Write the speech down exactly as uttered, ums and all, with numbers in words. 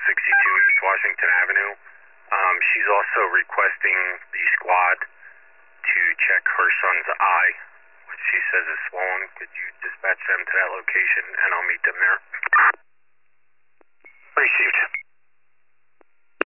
sixty-two East Washington Avenue. Um, she's also requesting the squad to check her son's eye, which she says is swollen. Could you dispatch them to that location, and I'll meet them there? Received.